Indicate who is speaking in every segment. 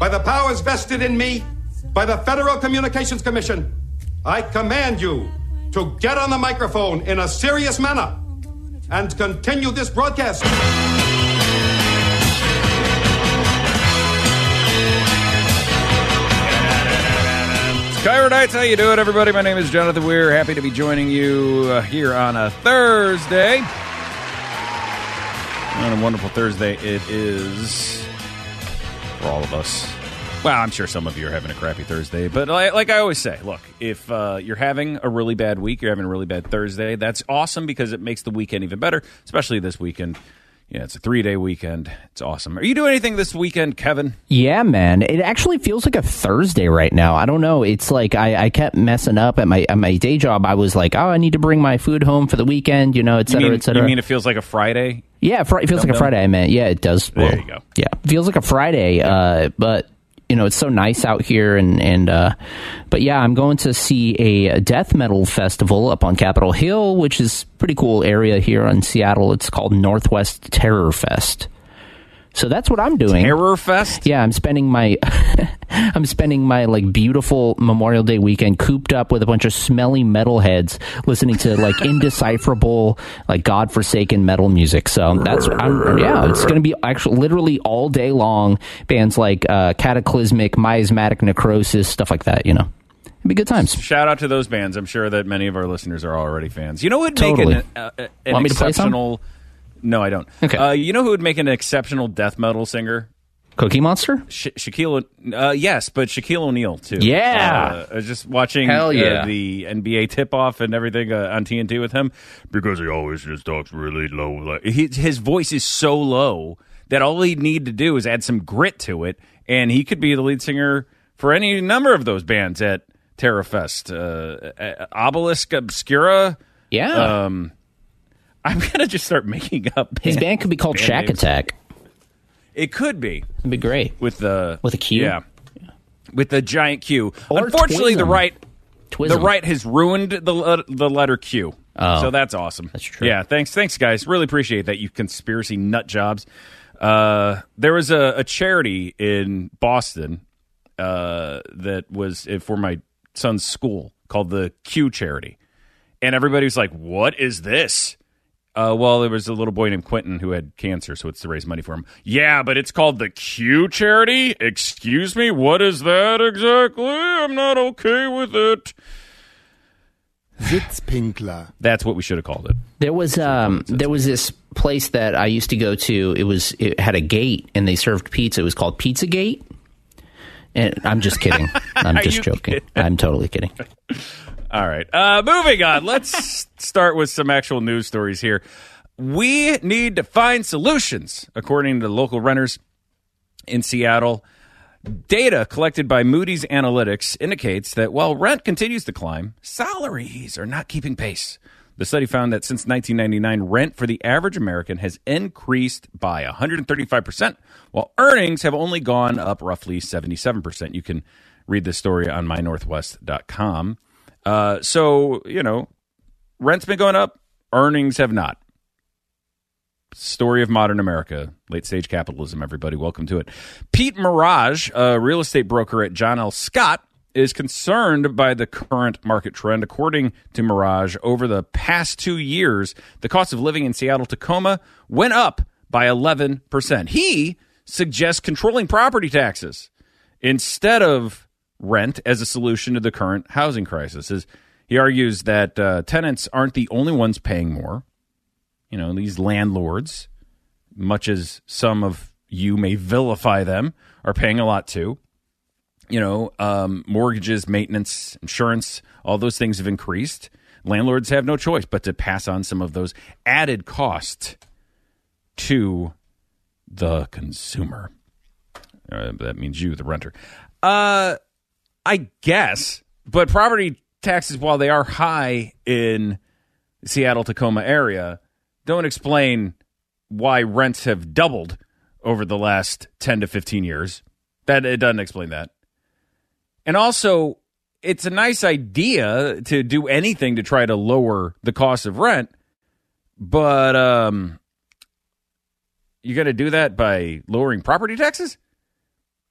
Speaker 1: by the powers vested in me by the Federal Communications Commission, I command you to get on the microphone in a serious manner and continue this broadcast.
Speaker 2: Kyra Nights, how you doing, everybody? My name is Jonathan Weir. Happy to be joining you here on a Thursday. On a wonderful Thursday it is for all of us. Well, I'm sure some of you are having a crappy Thursday, but like I always say, look, if you're having a really bad week, you're having a really bad Thursday, that's awesome because it makes the weekend even better, especially this weekend. Yeah, it's a 3-day weekend. It's awesome. Are you doing anything this weekend, Kevin?
Speaker 3: Yeah, man. It actually feels like a Thursday right now. I don't know. It's like I kept messing up at my day job. I was like, I need to bring my food home for the weekend, et cetera, et cetera.
Speaker 2: You mean it feels like a Friday?
Speaker 3: Yeah, it feels like a Friday. I meant, yeah, it does.
Speaker 2: There you go.
Speaker 3: Yeah, it feels like a Friday, but... it's so nice out here, but yeah, I'm going to see a death metal festival up on Capitol Hill, which is a pretty cool area here in Seattle. It's called Northwest Terror Fest. So that's what I'm doing.
Speaker 2: Terror Fest?
Speaker 3: Yeah, I'm spending my like beautiful Memorial Day weekend cooped up with a bunch of smelly metalheads listening to like indecipherable, like godforsaken metal music. So it's going to be actually literally all day long. Bands like Cataclysmic, Miasmatic Necrosis, stuff like that. It'd be good times.
Speaker 2: Shout out to those bands. I'm sure that many of our listeners are already fans. You know what?
Speaker 3: Totally.
Speaker 2: Make an
Speaker 3: Want me to play some?
Speaker 2: No, I don't.
Speaker 3: Okay.
Speaker 2: You know who would make an exceptional death metal singer?
Speaker 3: Cookie Monster?
Speaker 2: Shaquille. Yes, but Shaquille O'Neal too.
Speaker 3: Yeah.
Speaker 2: I was just watching the NBA tip-off and everything on TNT with him because he always just talks really low. Like, his voice is so low that all he'd need to do is add some grit to it, and he could be the lead singer for any number of those bands at Terror Fest. Obelisk Obscura.
Speaker 3: Yeah.
Speaker 2: I'm going to just start making up.
Speaker 3: His band could be called Shack
Speaker 2: names.
Speaker 3: Attack.
Speaker 2: It could be.
Speaker 3: It'd be great.
Speaker 2: With a
Speaker 3: Q?
Speaker 2: Yeah. With the giant Q.
Speaker 3: Or
Speaker 2: Unfortunately,
Speaker 3: Twism.
Speaker 2: the right has ruined the letter Q.
Speaker 3: Oh.
Speaker 2: So that's awesome.
Speaker 3: That's true.
Speaker 2: Yeah, thanks guys. Really appreciate that, you conspiracy nut jobs. There was a charity in Boston that was for my son's school called the Q Charity. And everybody was like, what is this? Well, there was a little boy named Quentin who had cancer, so it's to raise money for him. Yeah, but it's called the Q Charity? Excuse me? What is that exactly? I'm not okay with it.
Speaker 4: Sitzpinkler.
Speaker 2: That's what we should have called it.
Speaker 3: There was this place that I used to go to. It had a gate, and they served pizza. It was called Pizza Gate. And I'm just kidding. I'm just joking. Kidding? I'm totally kidding.
Speaker 2: All right. Moving on. Let's start with some actual news stories here. We need to find solutions, according to local renters in Seattle. Data collected by Moody's Analytics indicates that while rent continues to climb, salaries are not keeping pace. The study found that since 1999, rent for the average American has increased by 135%, while earnings have only gone up roughly 77%. You can read this story on mynorthwest.com. So, rent's been going up, earnings have not. Story of modern America, late-stage capitalism, everybody. Welcome to it. Pete Mirage, a real estate broker at John L. Scott, is concerned by the current market trend. According to Mirage, over the past 2 years, the cost of living in Seattle-Tacoma went up by 11%. He suggests controlling property taxes instead of rent as a solution to the current housing crisis. He argues that tenants aren't the only ones paying more. These landlords, much as some of you may vilify them, are paying a lot too. Mortgages, maintenance, insurance, all those things have increased. Landlords have no choice but to pass on some of those added costs to the consumer. That means you, the renter. I guess, but property taxes, while they are high in the Seattle-Tacoma area, don't explain why rents have doubled over the last 10 to 15 years. That it doesn't explain that. And also, it's a nice idea to do anything to try to lower the cost of rent, but you got to do that by lowering property taxes?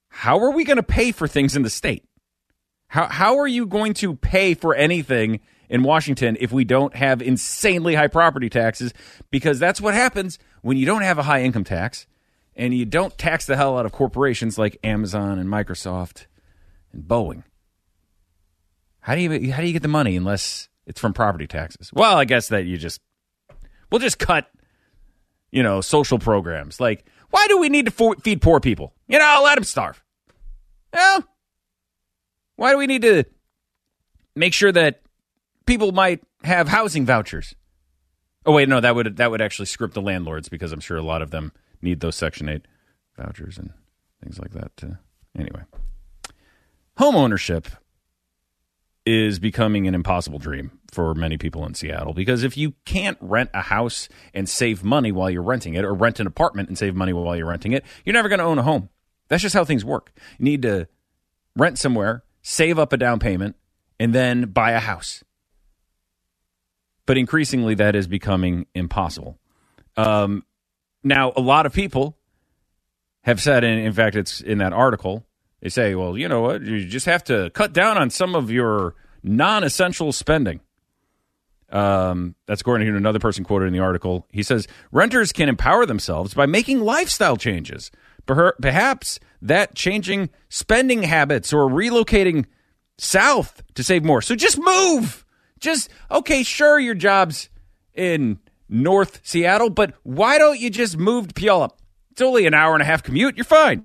Speaker 2: how are we going to pay for things in the state? How are you going to pay for anything in Washington if we don't have insanely high property taxes? Because that's what happens when you don't have a high income tax and you don't tax the hell out of corporations like Amazon and Microsoft and Boeing. How do you get the money unless it's from property taxes? Well, I guess that we'll just cut, social programs. Like, why do we need to feed poor people? Let them starve. Well, why do we need to make sure that people might have housing vouchers? Oh, wait, no, that would actually script the landlords because I'm sure a lot of them need those Section 8 vouchers and things like that. Anyway, home ownership is becoming an impossible dream for many people in Seattle because if you can't rent a house and save money while you're renting it or rent an apartment and save money while you're renting it, you're never going to own a home. That's just how things work. You need to rent somewhere, save up a down payment, and then buy a house. But increasingly, that is becoming impossible. Now, a lot of people have said, and in fact, it's in that article, they say, well, you know what? You just have to cut down on some of your non-essential spending. That's according to another person quoted in the article. He says, renters can empower themselves by making lifestyle changes. Perhaps that changing spending habits or relocating south to save more. So just move. Okay, sure, your job's in North Seattle, but why don't you just move to Puyallup? It's only an hour and a half commute. You're fine.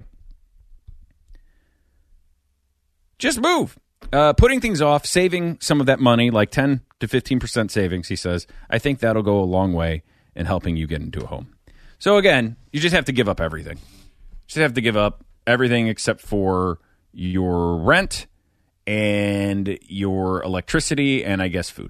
Speaker 2: Just move. Putting things off, saving some of that money, like 10 to 15% savings, he says, I think that'll go a long way in helping you get into a home. So again, you just have to give up everything. You just have to give up everything except for your rent and your electricity and, I guess, food.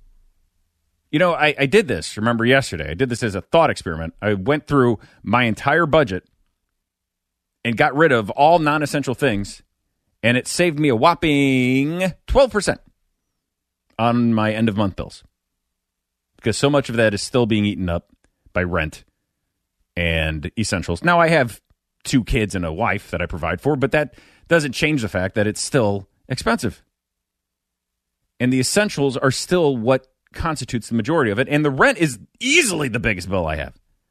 Speaker 2: I did this, remember, yesterday. I did this as a thought experiment. I went through my entire budget and got rid of all non-essential things, and it saved me a whopping 12% on my end-of-month bills. Because so much of that is still being eaten up by rent and essentials. Now, I have 2 kids and a wife that I provide for, but that doesn't change the fact that it's still expensive. And the essentials are still what constitutes the majority of it, and the rent is easily the biggest bill I have.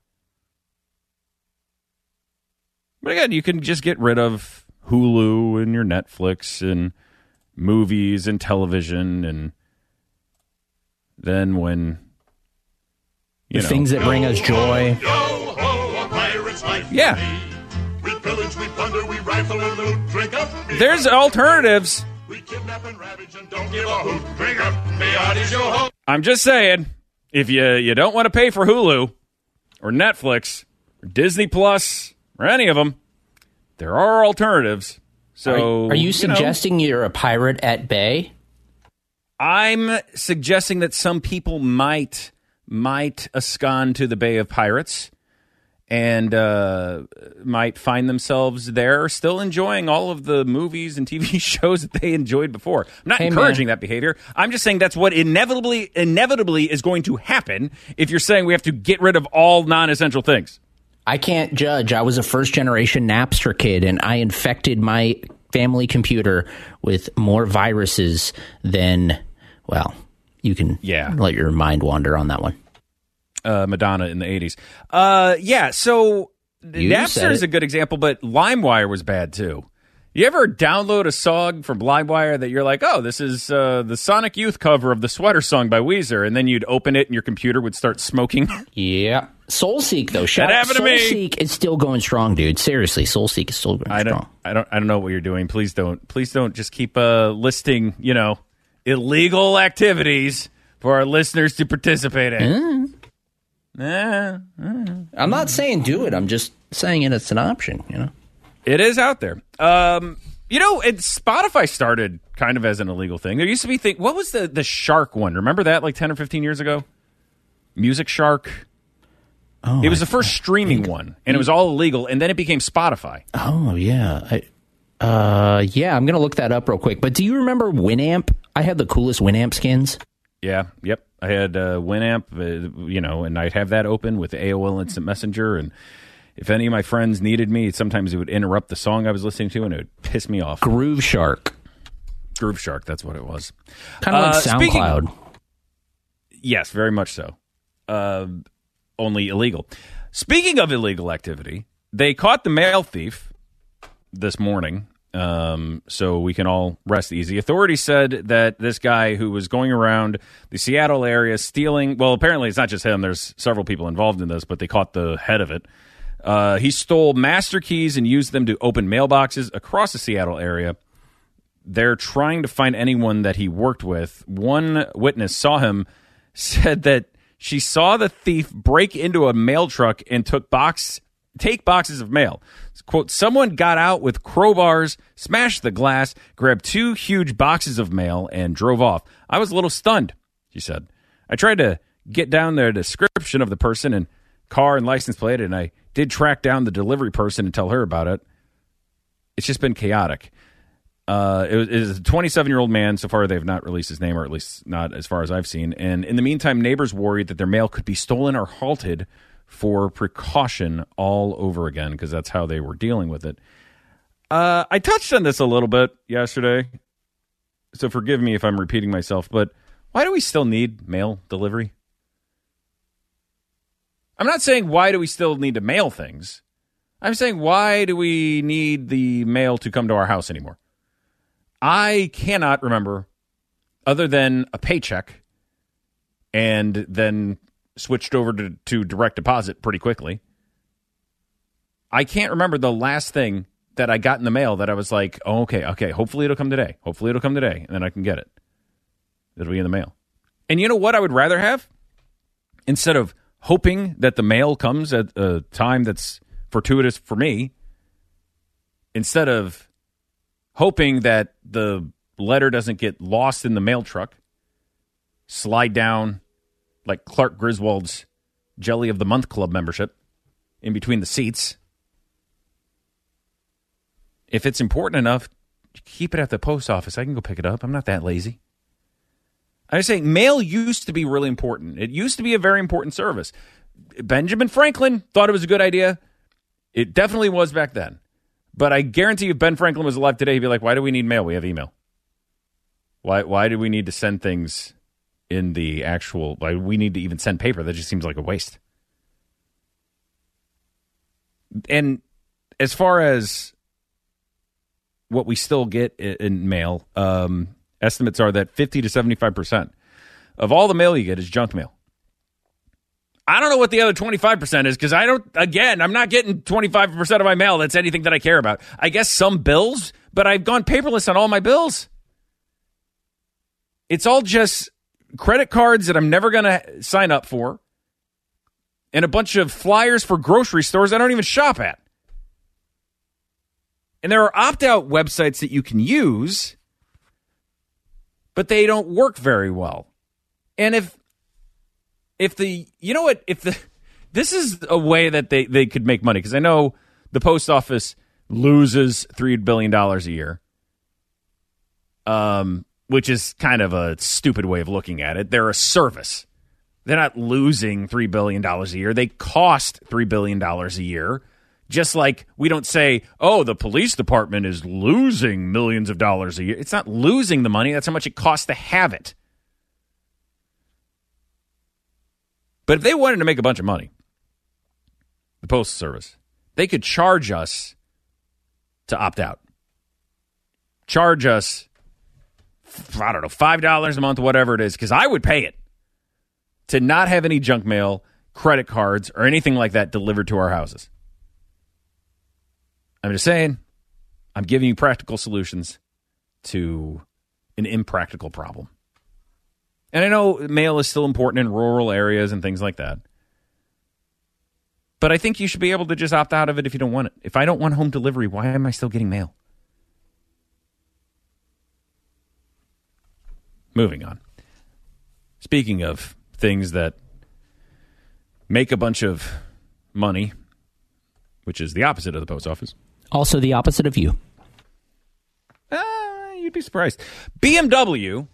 Speaker 2: But again, you can just get rid of Hulu and your Netflix and movies and television, and then when
Speaker 3: the things that bring us joy.
Speaker 2: Yeah.
Speaker 4: We pillage, we plunder, we rifle and loot, drink up.
Speaker 2: There's alternatives.
Speaker 4: We kidnap and ravage and don't give a hoot. Drink up, Miati's your home.
Speaker 2: I'm just saying, if you don't want to pay for Hulu or Netflix or Disney Plus or any of them, there are alternatives. So,
Speaker 3: are you suggesting you're a pirate at bay?
Speaker 2: I'm suggesting that some people might abscond to the Bay of Pirates and might find themselves there still enjoying all of the movies and TV shows that they enjoyed before. I'm not encouraging that behavior. I'm just saying that's what inevitably is going to happen if you're saying we have to get rid of all non-essential things.
Speaker 3: I can't judge. I was a first-generation Napster kid, and I infected my family computer with more viruses than, well, you can let your mind wander on that one.
Speaker 2: Madonna in the 80s. So Napster is a good example, but LimeWire was bad too. You ever download a song from LimeWire that you're like, oh, this is the Sonic Youth cover of the Sweater Song by Weezer, and then you'd open it and your computer would start smoking?
Speaker 3: Yeah. SoulSeek, though.
Speaker 2: That happened to me.
Speaker 3: SoulSeek is still going strong, dude. Seriously, SoulSeek is still going strong.
Speaker 2: I don't know what you're doing. Please don't just keep listing, illegal activities for our listeners to participate in.
Speaker 3: I'm not saying do it. I'm just saying it's an option,
Speaker 2: It is out there. Spotify started kind of as an illegal thing. There used to be what was the Shark one? Remember that like 10 or 15 years ago? Music Shark. Oh, it was the first streaming one, and it was all illegal, and then it became Spotify.
Speaker 3: Oh, yeah. I'm going to look that up real quick. But do you remember Winamp? I had the coolest Winamp skins.
Speaker 2: Yeah, yep. I had Winamp, and I'd have that open with AOL Instant Messenger, and If any of my friends needed me, sometimes it would interrupt the song I was listening to, and it would piss me off.
Speaker 3: Groove Shark.
Speaker 2: Groove Shark, that's what it was.
Speaker 3: Kind of like SoundCloud.
Speaker 2: Yes, very much so. Only illegal. Speaking of illegal activity, they caught the mail thief this morning, so we can all rest easy. Authorities said that this guy who was going around the Seattle area stealing, well, apparently it's not just him. There's several people involved in this, but they caught the head of it. He stole master keys and used them to open mailboxes across the Seattle area. They're trying to find anyone that he worked with. One witness saw him, said that she saw the thief break into a mail truck and take boxes of mail. Quote, someone got out with crowbars, smashed the glass, grabbed 2 huge boxes of mail, and drove off. I was a little stunned, she said. I tried to get down the description of the person and car and license plate, and I did track down the delivery person and tell her about it. It's just been chaotic. It is a 27-year-old man. So far, they have not released his name, or at least not as far as I've seen. And in the meantime, neighbors worried that their mail could be stolen or halted for precaution all over again, because that's how they were dealing with it. I touched on this a little bit yesterday, so forgive me if I'm repeating myself, but why do we still need mail delivery? I'm not saying why do we still need to mail things. I'm saying why do we need the mail to come to our house anymore? I cannot remember, other than a paycheck and then switched over to direct deposit pretty quickly. I can't remember the last thing that I got in the mail that I was like, oh, okay, hopefully it'll come today. And then I can get it. It'll be in the mail. And you know what I would rather have? Instead of hoping that the mail comes at a time that's fortuitous for me, instead of hoping that the letter doesn't get lost in the mail truck, slide down like Clark Griswold's Jelly of the Month Club membership in between the seats. If it's important enough, keep it at the post office. I can go pick it up. I'm not that lazy. I was saying mail used to be really important. It used to be a very important service. Benjamin Franklin thought it was a good idea. It definitely was back then. But I guarantee you, if Ben Franklin was alive today, he'd be like, why do we need mail? We have email. Why do we need to send things in the actual, why we need to even send paper? That just seems like a waste. And as far as what we still get in mail, estimates are that 50 to 75% of all the mail you get is junk mail. I don't know what the other 25% is, because I'm not getting 25% of my mail that's anything that I care about. I guess some bills, but I've gone paperless on all my bills. It's all just credit cards that I'm never going to sign up for, and a bunch of flyers for grocery stores I don't even shop at. And there are opt-out websites that you can use, but they don't work very well. And this is a way that they could make money, because I know the post office loses $3 billion a year, which is kind of a stupid way of looking at it. They're a service. They're not losing $3 billion a year. They cost $3 billion a year. Just like we don't say, oh, the police department is losing millions of dollars a year. It's not losing the money. That's how much it costs to have it. But if they wanted to make a bunch of money, the Postal Service, they could charge us to opt out. Charge us, I don't know, $5 a month, whatever it is, because I would pay it to not have any junk mail, credit cards, or anything like that delivered to our houses. I'm just saying, I'm giving you practical solutions to an impractical problem. And I know mail is still important in rural areas and things like that. But I think you should be able to just opt out of it if you don't want it. If I don't want home delivery, why am I still getting mail? Moving on. Speaking of things that make a bunch of money, which is the opposite of the post office.
Speaker 3: Also the opposite of you.
Speaker 2: You'd be surprised. BMW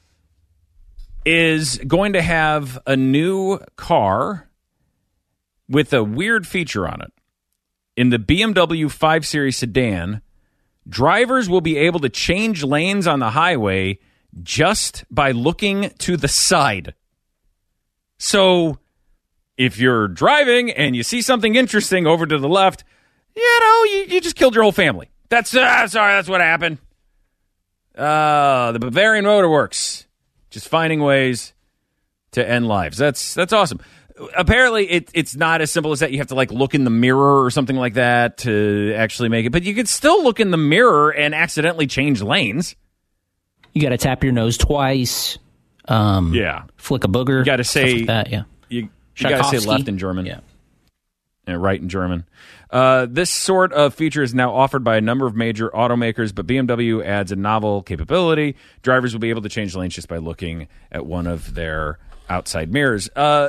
Speaker 2: is going to have a new car with a weird feature on it. In the BMW 5 Series sedan, drivers will be able to change lanes on the highway just by looking to the side. So if you're driving and you see something interesting over to the left, you just killed your whole family. That's what happened. The Bavarian Motor Works, just finding ways to end lives. That's awesome. Apparently, it's not as simple as that. You have to look in the mirror or something like that to actually make it. But you could still look in the mirror and accidentally change lanes.
Speaker 3: You got to tap your nose twice. Flick a booger.
Speaker 2: You got to say
Speaker 3: like that. Yeah.
Speaker 2: You got to say left in German.
Speaker 3: Yeah.
Speaker 2: And right in German. This sort of feature is now offered by a number of major automakers, but BMW adds a novel capability. Drivers will be able to change lanes just by looking at one of their outside mirrors. I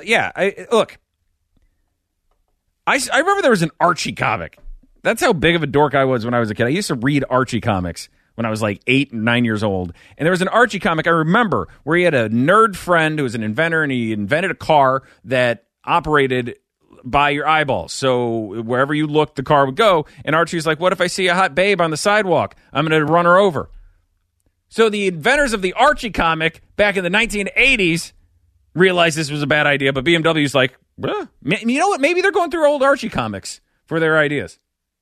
Speaker 2: remember there was an Archie comic. That's how big of a dork I was when I was a kid. I used to read Archie comics when I was 8 and 9 years old. And there was an Archie comic I remember where he had a nerd friend who was an inventor, and he invented a car that operated by your eyeballs. So wherever you looked, the car would go. And Archie's like, what if I see a hot babe on the sidewalk? I'm going to run her over. So the inventors of the Archie comic back in the 1980s realized this was a bad idea, but BMW's like, you know what? Maybe they're going through old Archie comics for their ideas.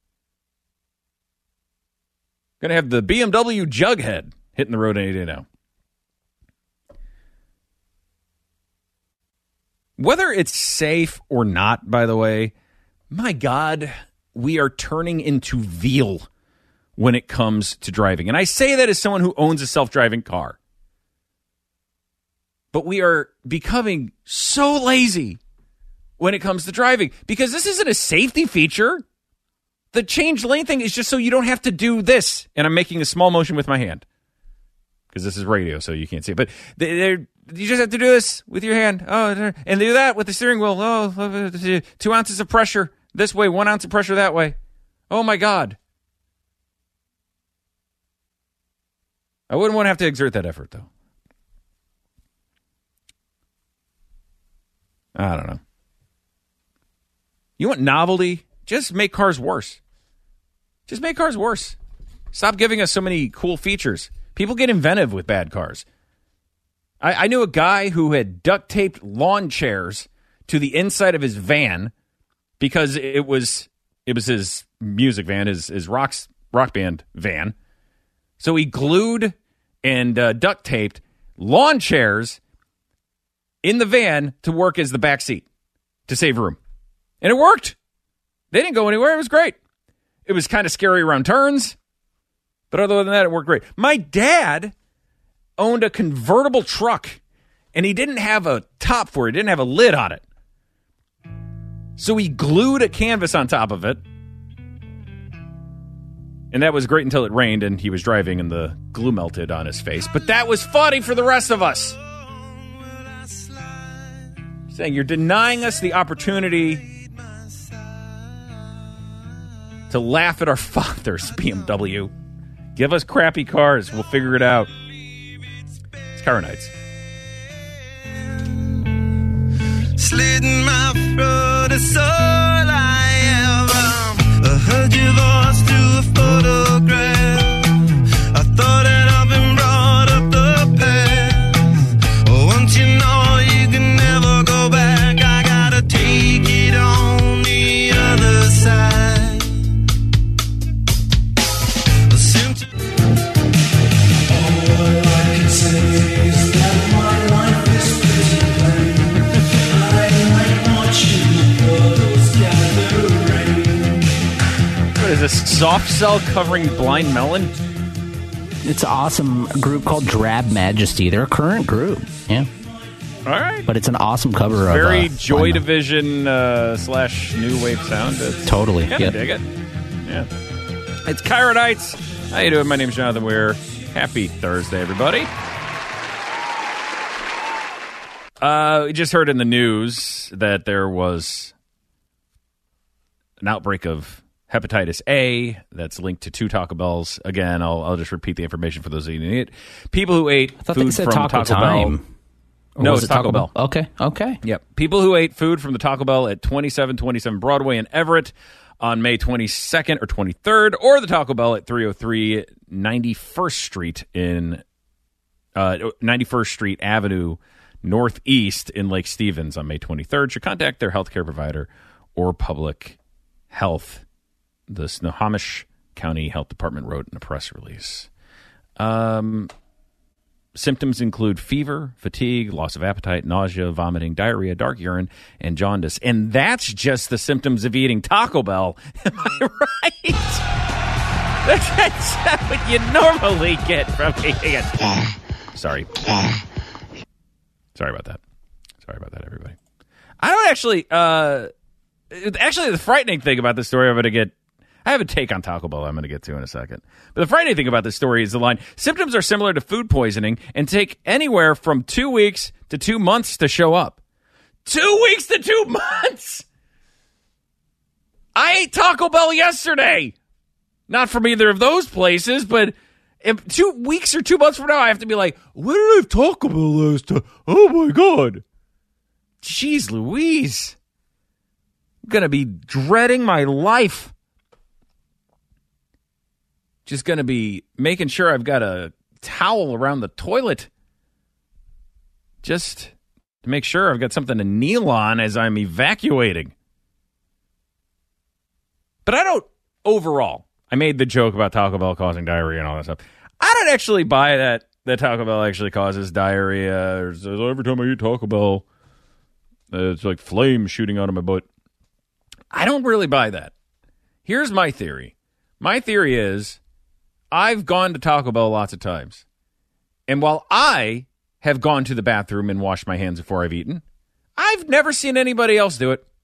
Speaker 2: Going to have the BMW Jughead hitting the road any day now. Whether it's safe or not, by the way, my God, we are turning into veal when it comes to driving. And I say that as someone who owns a self-driving car. But we are becoming so lazy when it comes to driving because this isn't a safety feature. The change lane thing is just so you don't have to do this. And I'm making a small motion with my hand because this is radio, so you can't see it. But you just have to do this with your hand. Oh, and do that with the steering wheel. Oh, 2 ounces of pressure this way, 1 ounce of pressure that way. Oh, my God. I wouldn't want to have to exert that effort, though. I don't know. You want novelty? Just make cars worse. Just make cars worse. Stop giving us so many cool features. People get inventive with bad cars. I knew a guy who had duct taped lawn chairs to the inside of his van because it was his music van, his rock band van. So he glued and duct taped lawn chairs in the van to work as the back seat to save room. And it worked. They didn't go anywhere. It was great. It was kind of scary around turns. But other than that, it worked great. My dad owned a convertible truck, and he didn't have a top for it. He didn't have a lid on it. So he glued a canvas on top of it. And that was great until it rained, and he was driving, and the glue melted on his face. But that was funny for the rest of us. Saying you're denying us the opportunity to laugh at our fathers, BMW. Give us crappy cars. We'll figure it out. It's Car Nights.
Speaker 5: Slitting my throat is all I ever heard your voice through a photograph. I thought that I've been brought up the path. Once you know you can never go back, I gotta take it on the other side.
Speaker 2: What is this, Soft Cell covering Blind Melon?
Speaker 3: It's an awesome group called Drab Majesty. They're a current group, yeah.
Speaker 2: All right.
Speaker 3: But it's an awesome cover of
Speaker 2: very Joy Division / New Wave sound.
Speaker 3: Totally.
Speaker 2: I dig it. Yeah. It's Kyra Nights. How you doing? My name's Jonathan Weir. Happy Thursday, everybody. We just heard in the news that there was an outbreak of hepatitis A that's linked to 2 Taco Bells. Again, I'll just repeat the information for those of you who need it. People who ate food from Taco Bell. No, it's Taco Bell.
Speaker 3: Okay.
Speaker 2: Yep. People who ate food from the Taco Bell at 2727 Broadway in Everett on May 22nd or 23rd, or the Taco Bell at 303 91st Street in 91st Street Avenue Northeast in Lake Stevens on May 23rd. Should contact their healthcare provider or public health. The Snohomish County Health Department wrote in a press release. Symptoms include fever, fatigue, loss of appetite, nausea, vomiting, diarrhea, dark urine, and jaundice. And that's just the symptoms of eating Taco Bell. Am I right? That's what you normally get from eating it. Sorry. Sorry about that. Sorry about that, everybody. I don't actually... actually, the frightening thing about this story I have a take on Taco Bell I'm going to get to in a second. But the frightening thing about this story is the line, symptoms are similar to food poisoning and take anywhere from 2 weeks to 2 months to show up. 2 weeks to 2 months? I ate Taco Bell yesterday. Not from either of those places, but if 2 weeks or 2 months from now, I have to be like, where did I have Taco Bell last time? Oh, my God. Jeez Louise. I'm going to be dreading my life. Just going to be making sure I've got a towel around the toilet. Just to make sure I've got something to kneel on as I'm evacuating. But I don't, overall, I made the joke about Taco Bell causing diarrhea and all that stuff. I don't actually buy that Taco Bell actually causes diarrhea. Or every time I eat Taco Bell, it's like flames shooting out of my butt. I don't really buy that. Here's my theory. My theory is I've gone to Taco Bell lots of times. And while I have gone to the bathroom and washed my hands before I've eaten, I've never seen anybody else do it.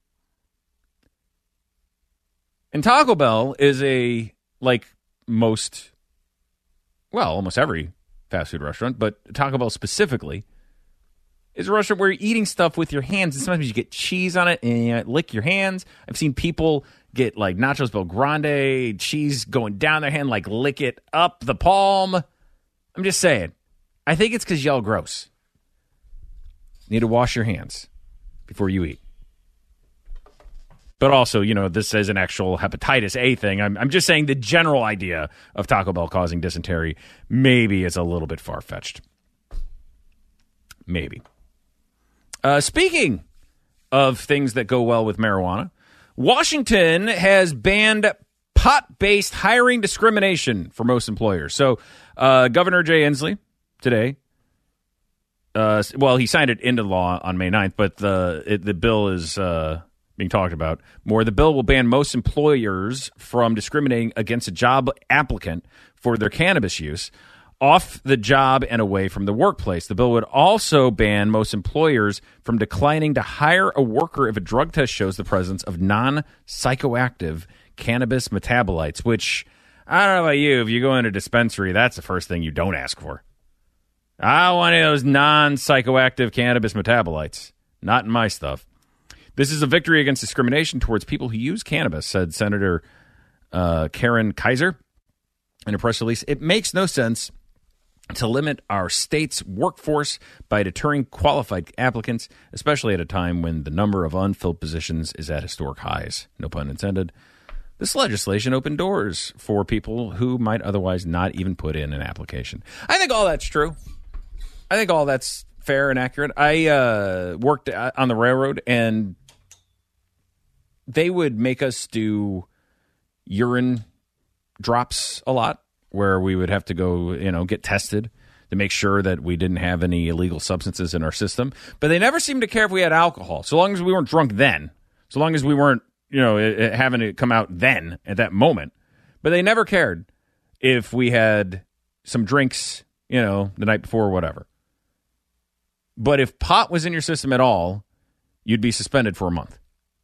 Speaker 2: And Taco Bell is almost every fast food restaurant, but Taco Bell specifically is a restaurant where you're eating stuff with your hands, and sometimes you get cheese on it and you lick your hands. I've seen people get like Nachos Bel Grande, cheese going down their hand, like lick it up the palm. I'm just saying. I think it's because y'all gross. You need to wash your hands before you eat. But also, this is an actual hepatitis A thing. I'm just saying the general idea of Taco Bell causing dysentery maybe is a little bit far-fetched. Maybe. Speaking of things that go well with marijuana, Washington has banned pot-based hiring discrimination for most employers. So Governor Jay Inslee today, he signed it into law on May 9th, but the bill is being talked about more. The bill will ban most employers from discriminating against a job applicant for their cannabis use off the job and away from the workplace. The bill would also ban most employers from declining to hire a worker if a drug test shows the presence of non-psychoactive cannabis metabolites, which, I don't know about you, if you go into a dispensary, that's the first thing you don't ask for. I don't want any of those non-psychoactive cannabis metabolites. Not in my stuff. This is a victory against discrimination towards people who use cannabis, said Senator Karen Kaiser in a press release. It makes no sense to limit our state's workforce by deterring qualified applicants, especially at a time when the number of unfilled positions is at historic highs. No pun intended. This legislation opened doors for people who might otherwise not even put in an application. I think all that's true. I think all that's fair and accurate. I worked on the railroad, and they would make us do urine drops a lot, where we would have to go, get tested to make sure that we didn't have any illegal substances in our system. But they never seemed to care if we had alcohol, so long as we weren't drunk then, so long as we weren't, having it come out then at that moment. But they never cared if we had some drinks, the night before or whatever. But if pot was in your system at all, you'd be suspended for a month.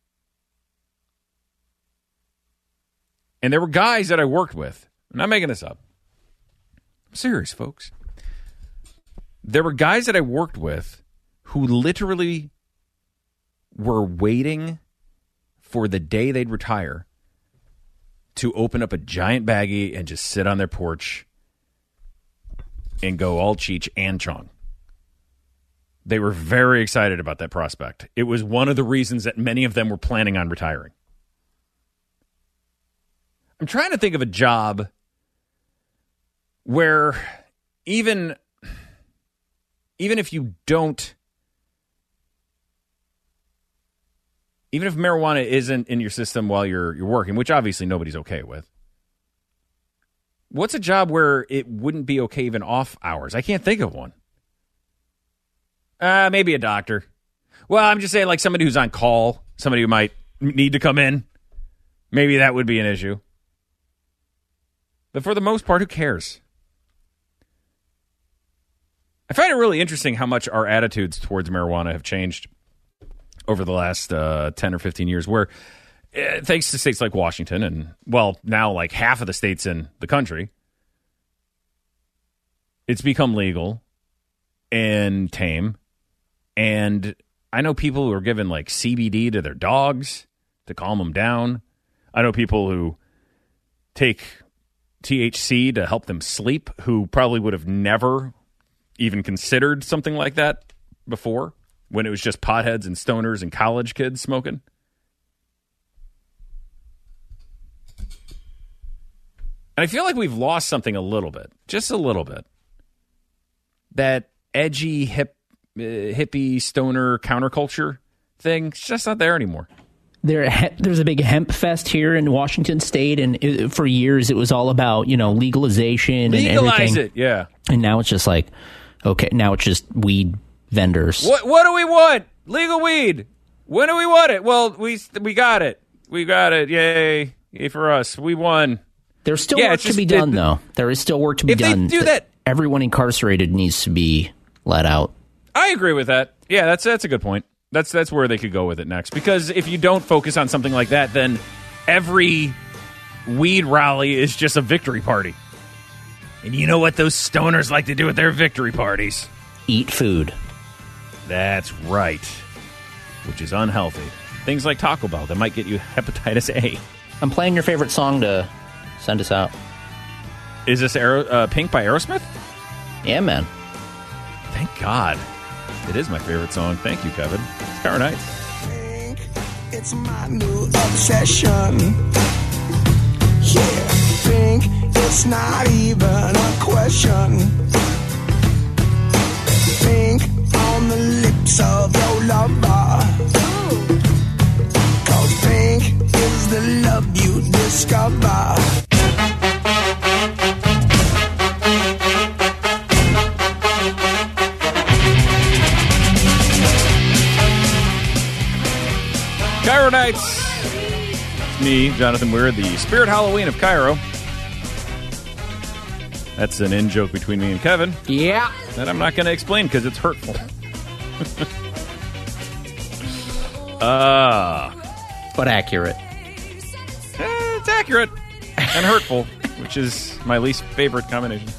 Speaker 2: And there were guys that I worked with. I'm not making this up. I'm serious, folks. There were guys that I worked with who literally were waiting for the day they'd retire to open up a giant baggie and just sit on their porch and go all Cheech and Chong. They were very excited about that prospect. It was one of the reasons that many of them were planning on retiring. I'm trying to think of a job where even if you don't, even if marijuana isn't in your system while you're working, which obviously nobody's okay with, what's a job where it wouldn't be okay even off hours? I can't think of one. Maybe a doctor. Well, I'm just saying, like somebody who's on call, somebody who might need to come in. Maybe that would be an issue. But for the most part, who cares? I find it really interesting how much our attitudes towards marijuana have changed over the last 10 or 15 years, where thanks to states like Washington and, well, now like half of the states in the country, it's become legal and tame. And I know people who are given like CBD to their dogs to calm them down. I know people who take THC to help them sleep who probably would have never even considered something like that before, when it was just potheads and stoners and college kids smoking. And I feel like we've lost something a little bit, just a little bit. That edgy, hippie, stoner counterculture thing, it's just not there anymore.
Speaker 3: There's a big hemp fest here in Washington State, and for years it was all about, legalization and everything.
Speaker 2: Legalize it, yeah.
Speaker 3: And now it's just like, okay, now it's just weed vendors.
Speaker 2: What do we want? Legal weed. When do we want it? Well, we got it. We got it. Yay. Yay for us. We won.
Speaker 3: There's still work to be done, though. There is still work to be done.
Speaker 2: If they do that,
Speaker 3: everyone incarcerated needs to be let out.
Speaker 2: I agree with that. Yeah, that's a good point. That's where they could go with it next. Because if you don't focus on something like that, then every weed rally is just a victory party. And you know what those stoners like to do at their victory parties?
Speaker 3: Eat food.
Speaker 2: That's right. Which is unhealthy. Things like Taco Bell that might get you hepatitis A.
Speaker 3: I'm playing your favorite song to send us out.
Speaker 2: Is this Pink by Aerosmith?
Speaker 3: Yeah, man.
Speaker 2: Thank God. It is my favorite song. Thank you, Kevin. It's Kyra Nights.
Speaker 5: Think it's my new obsession. Yeah, think it's not even a question. Think on the lips of your lover. 'Cause think is the love you discover.
Speaker 2: Cairo Nights. It's me, Jonathan Weir, the Spirit Halloween of Cairo. That's an in-joke between me and Kevin.
Speaker 3: Yeah.
Speaker 2: That I'm not going to explain because it's hurtful.
Speaker 3: But accurate.
Speaker 2: It's accurate and hurtful, which is my least favorite combination.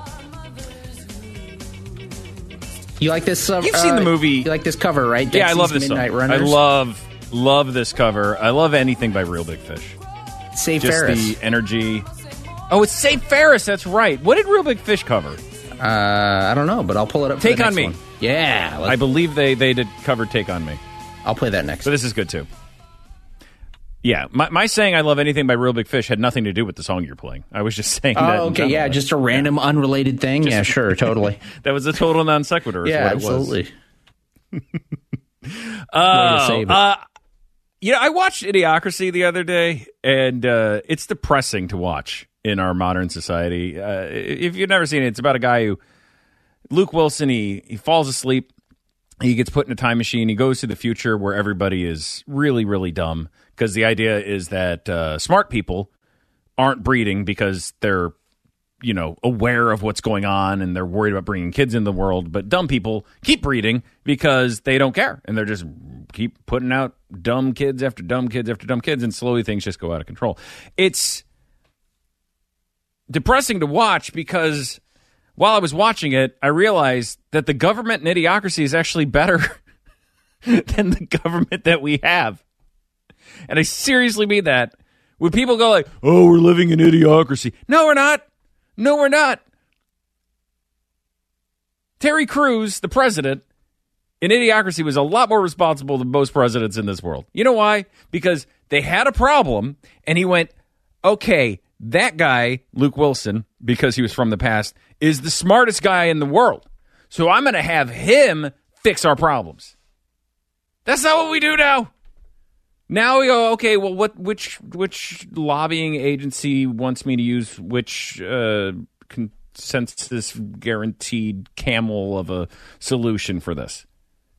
Speaker 3: You like this?
Speaker 2: You've seen the movie.
Speaker 3: You like this cover, right?
Speaker 2: Yeah, I love this
Speaker 3: Midnight
Speaker 2: song.
Speaker 3: Runners.
Speaker 2: I love this cover. I love anything by Real Big Fish.
Speaker 3: Save
Speaker 2: Just
Speaker 3: Ferris.
Speaker 2: the energy. Oh, it's Save Ferris. That's right. What did Real Big Fish cover?
Speaker 3: I don't know, but I'll pull it up.
Speaker 2: Take
Speaker 3: for the
Speaker 2: on
Speaker 3: next
Speaker 2: Me.
Speaker 3: one. Yeah,
Speaker 2: I believe they did cover Take on Me.
Speaker 3: I'll play that next.
Speaker 2: So this is good too. Yeah, my saying I love anything by Real Big Fish had nothing to do with the song you're playing. I was just saying that.
Speaker 3: Oh, okay, yeah, just a random, unrelated thing. Yeah, sure, totally.
Speaker 2: That was a total non sequitur.
Speaker 3: Yeah,
Speaker 2: what
Speaker 3: absolutely.
Speaker 2: It was. I watched Idiocracy the other day, and it's depressing to watch in our modern society. If you've never seen it, it's about a guy who, Luke Wilson, he falls asleep. He gets put in a time machine. He goes to the future where everybody is really, really dumb. Because the idea is that smart people aren't breeding because they're, aware of what's going on and they're worried about bringing kids into the world. But dumb people keep breeding because they don't care. And they're just keep putting out dumb kids after dumb kids after dumb kids. And slowly things just go out of control. It's depressing to watch because while I was watching it, I realized that the government in Idiocracy is actually better than the government that we have. And I seriously mean that. When people go like, oh, we're living in Idiocracy. No, we're not. No, we're not. Terry Crews, the president, in Idiocracy was a lot more responsible than most presidents in this world. You know why? Because they had a problem, and he went, okay, that guy, Luke Wilson, because he was from the past, is the smartest guy in the world. So I'm going to have him fix our problems. That's not what we do now. Now we go, okay, well, which lobbying agency wants me to use which consensus guaranteed camel of a solution for this?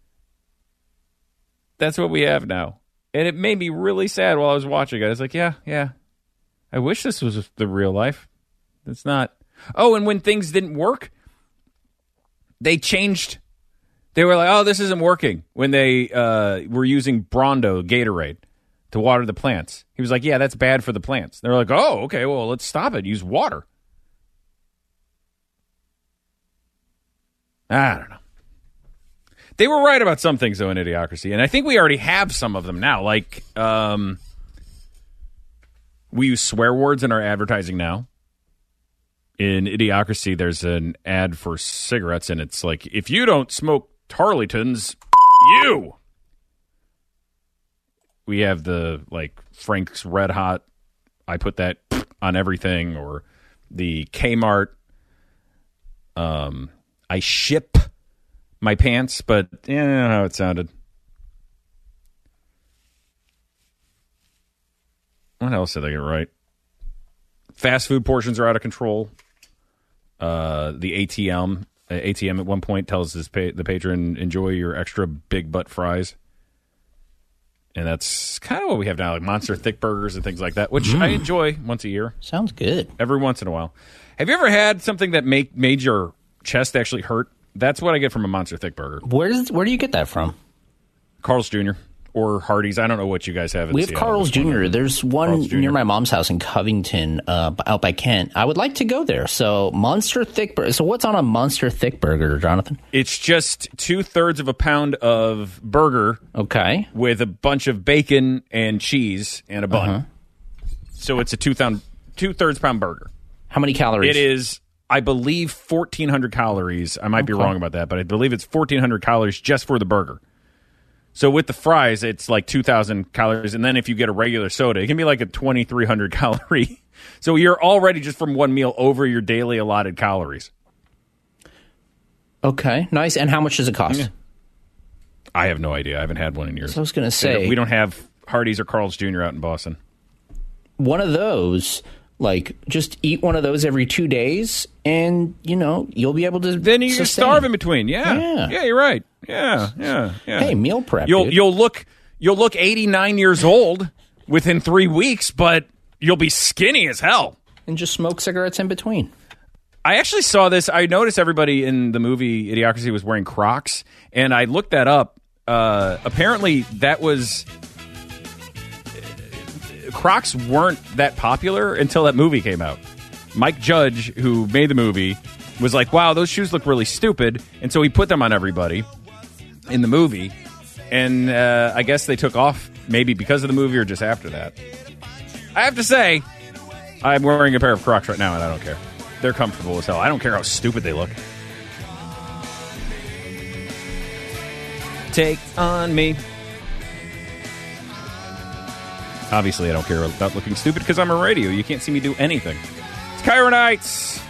Speaker 2: That's what we have now. And it made me really sad while I was watching it. I was like, yeah. I wish this was the real life. It's not. Oh, and when things didn't work, they changed. They were like, oh, this isn't working. When they were using Brawndo, Gatorade, to water the plants. He was like, yeah, that's bad for the plants. They were like, oh, okay, well, let's stop it. Use water. I don't know. They were right about some things, though, in Idiocracy. And I think we already have some of them now. Like, we use swear words in our advertising now. In Idiocracy, there's an ad for cigarettes, and it's like, if you don't smoke Tarleytons, you. We have the, like, Frank's Red Hot, I put that on everything, or the Kmart, I ship my pants, but I don't know how it sounded. What else did I get right? Fast food portions are out of control. The ATM at one point tells the patron, enjoy your extra big butt fries. And that's kind of what we have now, like Monster Thick Burgers and things like that, which I enjoy once a year.
Speaker 3: Sounds good.
Speaker 2: Every once in a while. Have you ever had something that made your chest actually hurt? That's what I get from a Monster Thick Burger.
Speaker 3: Where do you get that from?
Speaker 2: Carl's Jr. or Hardee's. I don't know what you guys have in
Speaker 3: We have
Speaker 2: Seattle.
Speaker 3: Carl's Jr. There's one
Speaker 2: Carl's Jr.
Speaker 3: near my mom's house in Covington, out by Kent. I would like to go there. So Monster Thick Burger. So what's on a Monster Thick Burger, Jonathan?
Speaker 2: It's just 2/3 of a pound of burger.
Speaker 3: Okay.
Speaker 2: With a bunch of bacon and cheese and a bun. So it's a 2/3 pound burger.
Speaker 3: How many calories?
Speaker 2: It is, I believe, 1,400 calories. I might be wrong about that, but I believe it's 1,400 calories just for the burger. So with the fries, it's like 2,000 calories. And then if you get a regular soda, it can be like a 2,300 calorie. So you're already just from one meal over your daily allotted calories.
Speaker 3: Okay, nice. And how much does it cost?
Speaker 2: Yeah. I have no idea. I haven't had one in years.
Speaker 3: So I was going to say,
Speaker 2: we don't have Hardee's or Carl's Jr. out in Boston.
Speaker 3: One of those, like, just eat one of those every 2 days, and, you'll be able to
Speaker 2: Then you
Speaker 3: sustain.
Speaker 2: starve in between. Yeah, you're right. Yeah.
Speaker 3: Hey, meal prep.
Speaker 2: You'll look 89 years old within 3 weeks, but you'll be skinny as hell.
Speaker 3: And just smoke cigarettes in between.
Speaker 2: I actually saw this. I noticed everybody in the movie Idiocracy was wearing Crocs, and I looked that up. Apparently, that was... Crocs weren't that popular until that movie came out. Mike Judge, who made the movie, was like, wow, those shoes look really stupid. And so he put them on everybody in the movie. And I guess they took off maybe because of the movie or just after that. I have to say, I'm wearing a pair of Crocs right now, and I don't care. They're comfortable as hell. I don't care how stupid they look. Take on me. Obviously, I don't care about looking stupid because I'm a radio. You can't see me do anything. It's Kyra Nights.